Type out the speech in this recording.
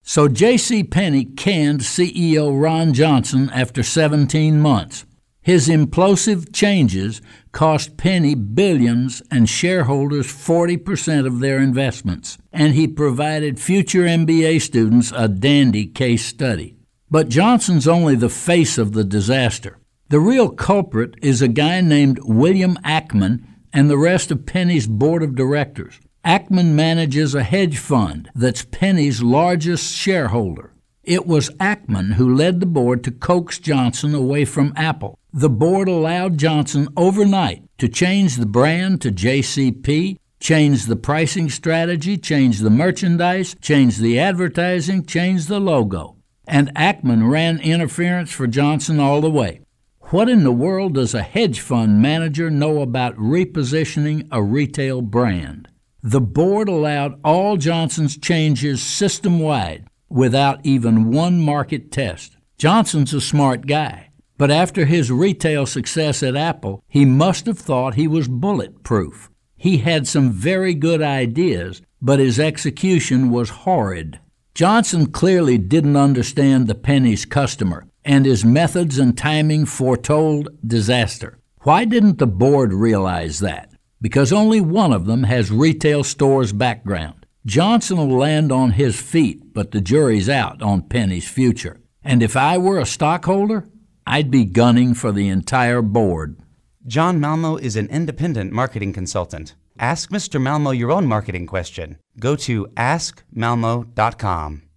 So J.C. Penney canned CEO Ron Johnson after 17 months. His implosive changes cost Penney billions and shareholders 40% of their investments, and he provided future MBA students a dandy case study. But Johnson's only the face of the disaster. The real culprit is a guy named William Ackman and the rest of Penney's board of directors. Ackman manages a hedge fund that's Penney's largest shareholder. It was Ackman who led the board to coax Johnson away from Apple. The board allowed Johnson overnight to change the brand to JCP, change the pricing strategy, change the merchandise, change the advertising, change the logo. And Ackman ran interference for Johnson all the way. What in the world does a hedge fund manager know about repositioning a retail brand? The board allowed all Johnson's changes system-wide without even one market test. Johnson's a smart guy, but after his retail success at Apple, he must have thought he was bulletproof. He had some very good ideas, but his execution was horrid. Johnson clearly didn't understand the Penney's customer, and his methods and timing foretold disaster. Why didn't the board realize that? Because only one of them has retail stores background. Johnson will land on his feet, but the jury's out on Penney's future. And if I were a stockholder, I'd be gunning for the entire board. John Malmo is an independent marketing consultant. Ask Mr. Malmo your own marketing question. Go to askmalmo.com.